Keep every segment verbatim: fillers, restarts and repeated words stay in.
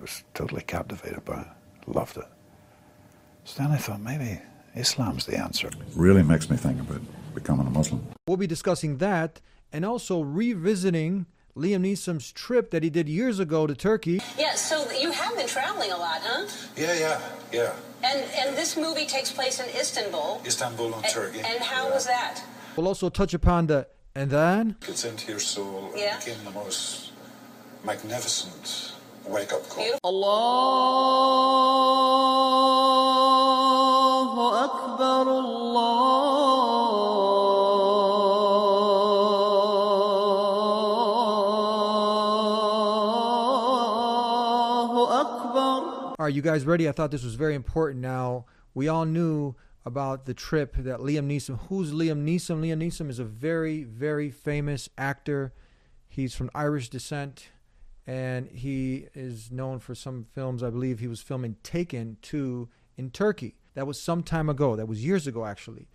was totally captivated by it. Loved it. So then I thought maybe Islam's the answer. Really makes me think about becoming a Muslim. We'll be discussing that and also revisiting Liam Neeson's trip that he did years ago to Turkey. Yeah, so you have been traveling a lot, huh? Yeah, yeah, yeah. And and this movie takes place in Istanbul. Istanbul in and, Turkey. And how yeah. was that? We'll also touch upon the and then Gets into your soul and yeah. became the most magnificent wake-up call. Beautiful. Allahu Akbar, Allahu Akbar. All right, you guys ready? I thought this was very important. Now, we all knew about the trip that Liam Neeson, who's Liam Neeson? Liam Neeson is a very, very famous actor. He's from Irish descent, and he is known for some films. I believe he was filming Taken two in Turkey. That was some time ago. That was years ago, actually.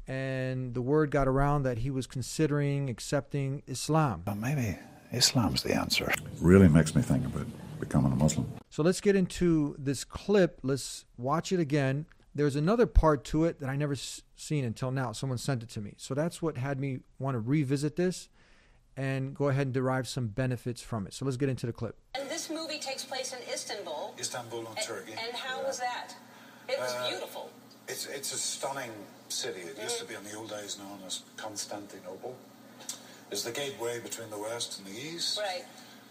And the word got around that he was considering accepting Islam. Well, maybe Islam's the answer. Really makes me think about becoming a Muslim. So let's get into this clip. Let's watch it again. There's another part to it that I never s- seen until now. Someone sent it to me. So that's what had me want to revisit this and go ahead and derive some benefits from it. So let's get into the clip. And this movie takes place in Istanbul. Istanbul in And, Turkey. and how was that? It was Uh, beautiful. It's it's a stunning city. It used to be in the old days known as Constantinople. It's the gateway between the West and the East. Right.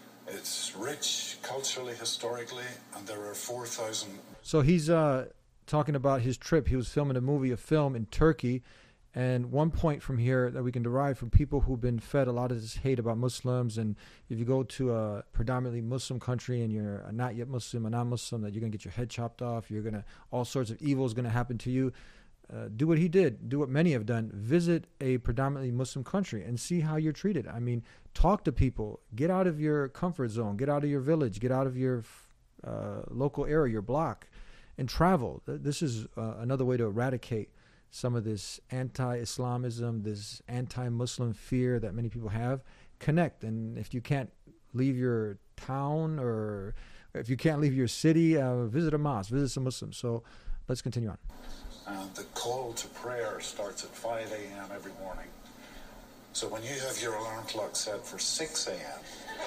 It's rich culturally, historically, and there are four thousand... So he's uh, talking about his trip. He was filming a movie, a film in Turkey. And one point from here that we can derive from people who've been fed a lot of this hate about Muslims, and if you go to a predominantly Muslim country and you're a not yet Muslim, a non-Muslim, that you're going to get your head chopped off, you're going to, all sorts of evil is going to happen to you. Uh, do what he did. Do what many have done. Visit a predominantly Muslim country and see how you're treated. I mean, talk to people. Get out of your comfort zone. Get out of your village. Get out of your uh, local area, your block, and travel. This is uh, another way to eradicate some of this anti-Islamism, this anti-Muslim fear that many people have. Connect. And if you can't leave your town or if you can't leave your city, uh, visit a mosque, visit some Muslims. So let's continue on. And the call to prayer starts at five a.m. every morning. So when you have your alarm clock set for six a.m.,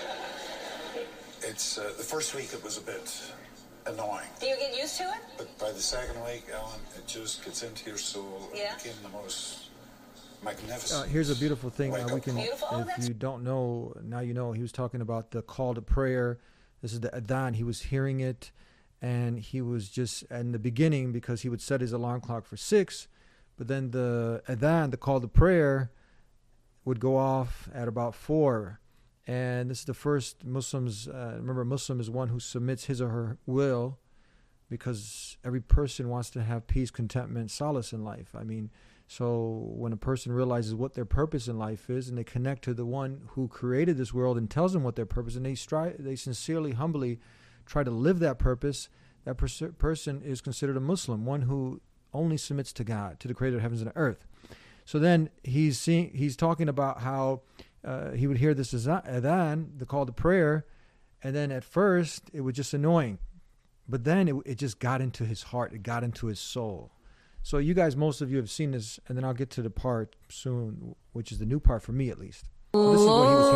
it's uh, the first week it was a bit annoying. Do you get used to it? But by the second week, Ellen, it just gets into your soul. Yeah. It became the most magnificent. Uh, here's a beautiful thing. Uh, we wake-up can, call. Beautiful. Oh, if that's- you don't know, now you know. He was talking about the call to prayer. This is the adhan. He was hearing it, and he was just in the beginning because he would set his alarm clock for six, but then the adhan, the call to prayer, would go off at about four. And this is the first Muslims, uh, remember, a Muslim is one who submits his or her will because every person wants to have peace, contentment, solace in life. I mean, so when a person realizes what their purpose in life is and they connect to the one who created this world and tells them what their purpose is, and they strive, they sincerely, humbly try to live that purpose, that pers- person is considered a Muslim, one who only submits to God, to the creator of heavens and earth. So then he's seeing, he's talking about how uh, he would hear this adhan, the call to prayer, and then at first it was just annoying, but then it, it just got into his heart, it got into his soul. So you guys, most of you have seen this, and then I'll get to the part soon, which is the new part for me at least. So this is what he was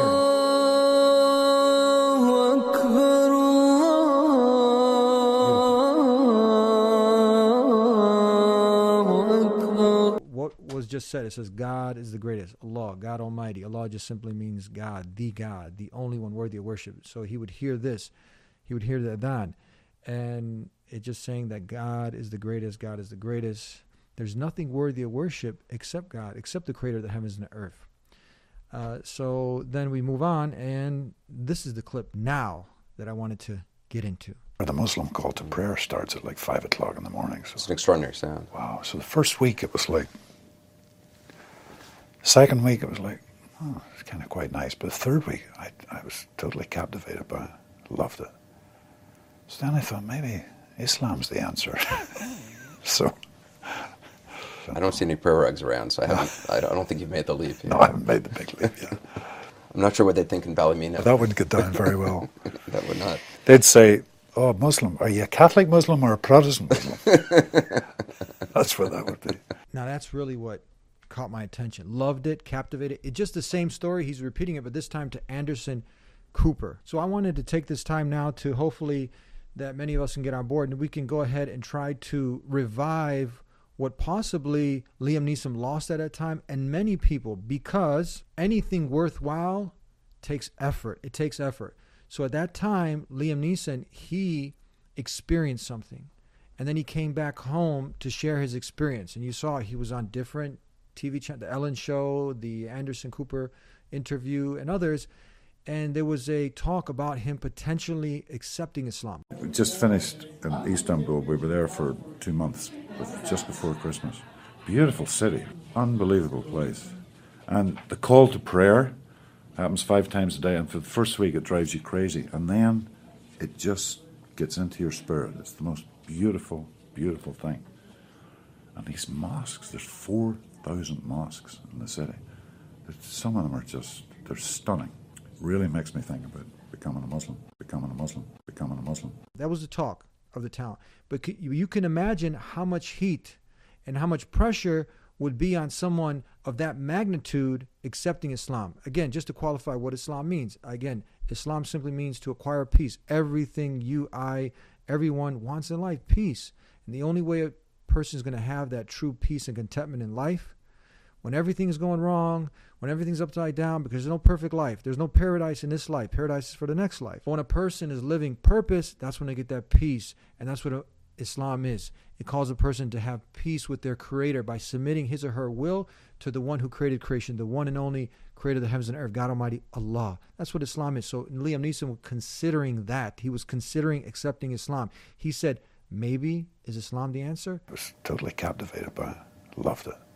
hearing. What was just said, it says God is the greatest, Allah, God Almighty. Allah just simply means God, the God, the only one worthy of worship. So he would hear this, he would hear the adhan, and it's just saying that God is the greatest, God is the greatest. There's nothing worthy of worship except God, except the creator of the heavens and the earth. Uh, so then we move on, and this is the clip now that I wanted to get into. The Muslim call to prayer starts at like five o'clock in the morning. So It's an extraordinary sound. wow. So the first week it was like, the second week it was like, oh, it's kind of quite nice. But the third week I, I was totally captivated by it. Loved it. So then I thought maybe Islam's the answer. so. I don't see any prayer rugs around, so I haven't. I don't I don't think you've made the leap. No, I haven't made the big leap yet. I'm not sure what they think in Ballymena. But that wouldn't get down very well. That would not. They'd say, Oh, Muslim. Are you a Catholic Muslim or a Protestant Muslim? That's what that would be. Now that's really what caught my attention. Loved it, captivated. It's just the same story. He's repeating it, but this time to Anderson Cooper. So I wanted to take this time now to hopefully that many of us can get on board and we can go ahead and try to revive what possibly Liam Neeson lost at that time, and many people, because anything worthwhile takes effort. It takes effort. So at that time, Liam Neeson, he experienced something. And then he came back home to share his experience. And you saw he was on different T V channels, the Ellen Show, the Anderson Cooper interview, and others. And there was a talk about him potentially accepting Islam. We just finished in Istanbul. We were there for two months, just before Christmas. Beautiful city, unbelievable place. And the call to prayer happens five times a day, and for the first week it drives you crazy. And then it just gets into your spirit. It's the most beautiful, beautiful thing. And these mosques, there's four thousand mosques in the city. Some of them are just, they're stunning. Really makes me think about becoming a Muslim, becoming a Muslim, becoming a Muslim. That was the talk of the town. But you can imagine how much heat and how much pressure would be on someone of that magnitude accepting Islam. Again, just to qualify what Islam means. Again, Islam simply means to acquire peace. Everything you, I, everyone wants in life, peace. And the only way a person is going to have that true peace and contentment in life, when everything is going wrong, when everything's upside down, because there's no perfect life. There's no paradise in this life. Paradise is for the next life. But when a person is living purpose, that's when they get that peace. And that's what Islam is. It calls a person to have peace with their Creator by submitting his or her will to the one who created creation, the one and only creator of the heavens and earth, God Almighty, Allah. That's what Islam is. So Liam Neeson was considering that. He was considering accepting Islam. He said, maybe, is Islam the answer? I was totally captivated by it. Loved it.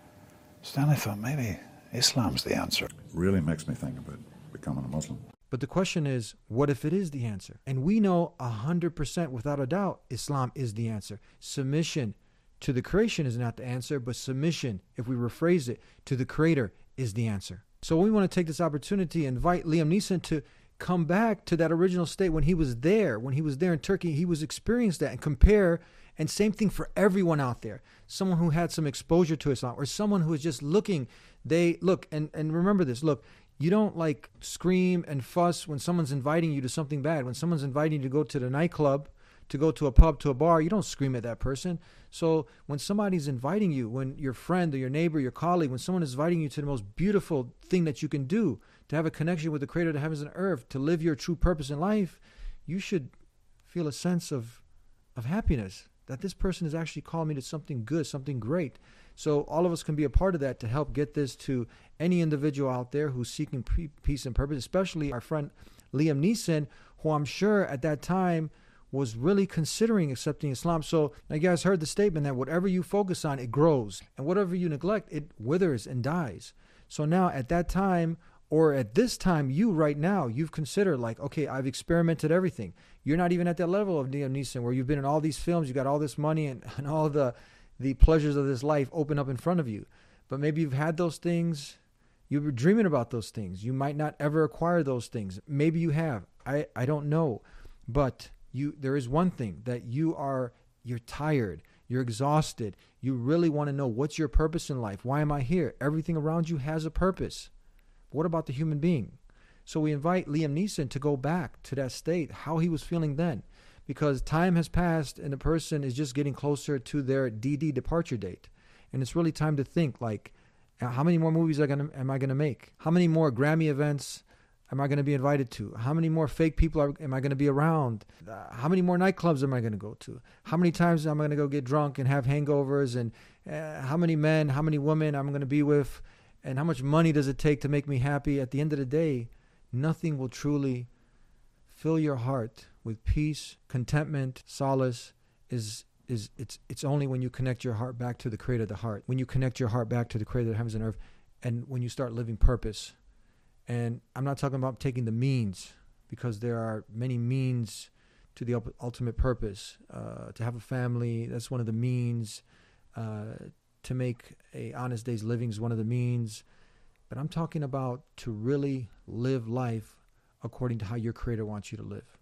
So then I thought, maybe Islam's the answer. Really makes me think about becoming a Muslim. But the question is, what if it is the answer? And we know one hundred percent without a doubt, Islam is the answer. Submission to the creation is not the answer, but submission, if we rephrase it, to the Creator is the answer. So we want to take this opportunity and invite Liam Neeson to come back to that original state when he was there. When he was there in Turkey, he was experienced that, and compare. And same thing for everyone out there. Someone who had some exposure to Islam, or someone who is just looking, they look, and, and remember this, look, you don't like scream and fuss when someone's inviting you to something bad. When someone's inviting you to go to the nightclub, to go to a pub, to a bar, you don't scream at that person. So when somebody's inviting you, when your friend or your neighbor, your colleague, when someone is inviting you to the most beautiful thing that you can do, to have a connection with the Creator of the heavens and earth, to live your true purpose in life, you should feel a sense of, of happiness, that this person is actually calling me to something good, something great. So all of us can be a part of that to help get this to any individual out there who's seeking peace and purpose, especially our friend Liam Neeson, who I'm sure at that time was really considering accepting Islam. So now you guys heard the statement that whatever you focus on, it grows. And whatever you neglect, it withers and dies. So now at that time, or at this time, you right now, you've considered like, okay, I've experimented everything. You're not even at that level of Liam Neeson where you've been in all these films, you got all this money and, and all the, the pleasures of this life open up in front of you. But maybe you've had those things. You were dreaming about those things. You might not ever acquire those things. Maybe you have. I, I don't know. But you there is one thing that you are, you're tired. You're exhausted. You really want to know, what's your purpose in life? Why am I here? Everything around you has a purpose. What about the human being? So we invite Liam Neeson to go back to that state, how he was feeling then, because time has passed and the person is just getting closer to their D D departure date. And it's really time to think, like, how many more movies are gonna, am I going to make? How many more Grammy events am I going to be invited to? How many more fake people are, am I going to be around? Uh, how many more nightclubs am I going to go to? How many times am I going to go get drunk and have hangovers? And uh, how many men, how many women I'm going to be with? And how much money does it take to make me happy? At the end of the day, nothing will truly fill your heart with peace, contentment, solace. Is is it's it's only when you connect your heart back to the Creator of the heart. When you connect your heart back to the Creator of the heavens and earth, and when you start living purpose. And I'm not talking about taking the means, because there are many means to the ultimate purpose. Uh, to have a family, that's one of the means. Uh, to make a honest day's living is one of the means. But I'm talking about to really live life according to how your Creator wants you to live.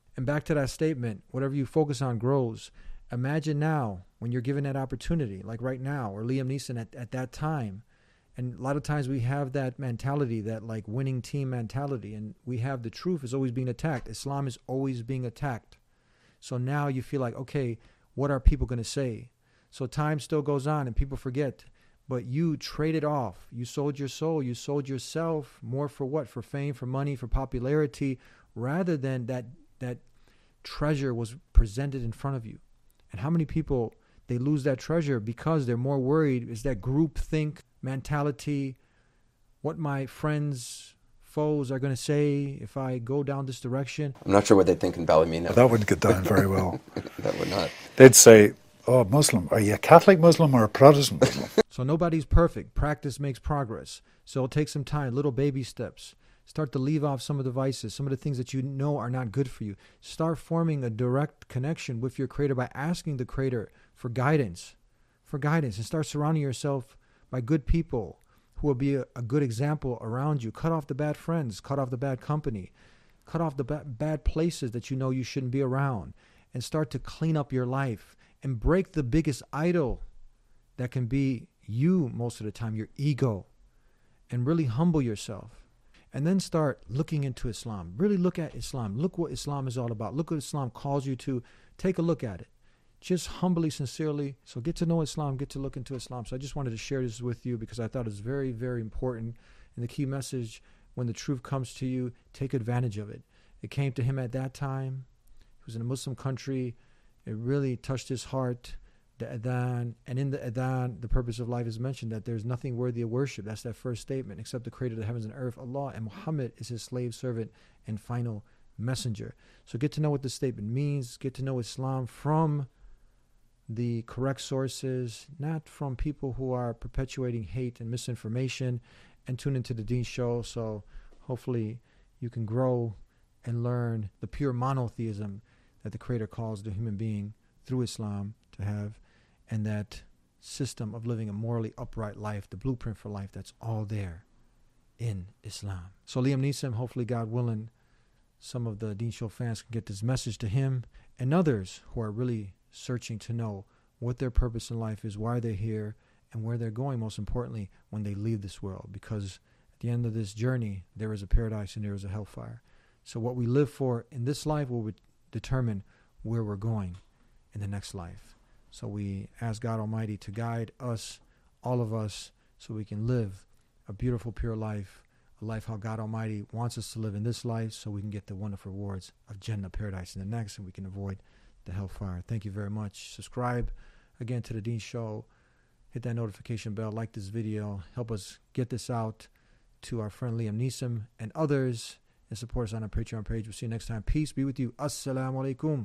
And back to that statement, whatever you focus on grows. Imagine now when you're given that opportunity, like right now, or Liam Neeson at, at that time. And a lot of times we have that mentality, that like winning team mentality. And we have the truth is always being attacked. Islam is always being attacked. So now you feel like, okay, what are people going to say? So time still goes on and people forget. But you traded off. You sold your soul. You sold yourself more for what? For fame, for money, for popularity, rather than that that treasure was presented in front of you. And how many people, they lose that treasure because they're more worried. Is that groupthink mentality, what my friends, foes are going to say if I go down this direction. I'm not sure what they think in Ballymena. That wouldn't get down very well. That would not. They'd say, oh, Muslim, are you a Catholic Muslim or a Protestant Muslim? So nobody's perfect. Practice makes progress. So it'll take some time, little baby steps. Start to leave off some of the vices, some of the things that you know are not good for you. Start forming a direct connection with your Creator by asking the Creator for guidance, for guidance, and start surrounding yourself by good people who will be a, a good example around you. Cut off the bad friends, cut off the bad company, cut off the ba- bad places that you know you shouldn't be around, and start to clean up your life and break the biggest idol that can be you most of the time, your ego, and really humble yourself. And then start looking into Islam. Really look at Islam. Look what Islam is all about. Look what Islam calls you to. Take a look at it. Just humbly, sincerely. So get to know Islam. Get to look into Islam. So I just wanted to share this with you because I thought it was very, very important. And the key message, when the truth comes to you, take advantage of it. It came to him at that time. He was in a Muslim country. It really touched his heart. The adhan, and in the adhan, the purpose of life is mentioned that there's nothing worthy of worship. That's that first statement, except the creator of the heavens and earth, Allah, and Muhammad is his slave, servant, and final messenger. So get to know what this statement means. Get to know Islam from the correct sources, not from people who are perpetuating hate and misinformation, and tune into the Deen Show. So hopefully you can grow and learn the pure monotheism that the creator calls the human being through Islam to have, and that system of living a morally upright life, the blueprint for life, that's all there in Islam. So Liam Neeson, hopefully God willing, some of the Deen Show fans can get this message to him and others who are really searching to know what their purpose in life is, why they're here, and where they're going, most importantly, when they leave this world. Because at the end of this journey, there is a paradise and there is a hellfire. So what we live for in this life will determine where we're going in the next life. So we ask God Almighty to guide us, all of us, so we can live a beautiful, pure life, a life how God Almighty wants us to live in this life, so we can get the wonderful rewards of Jannah, paradise, in the next, and we can avoid the hellfire. Thank you very much. Subscribe again to the Deen Show. Hit that notification bell. Like this video. Help us get this out to our friend Liam Neeson and others, and support us on our Patreon page. We'll see you next time. Peace be with you. Assalamu alaikum.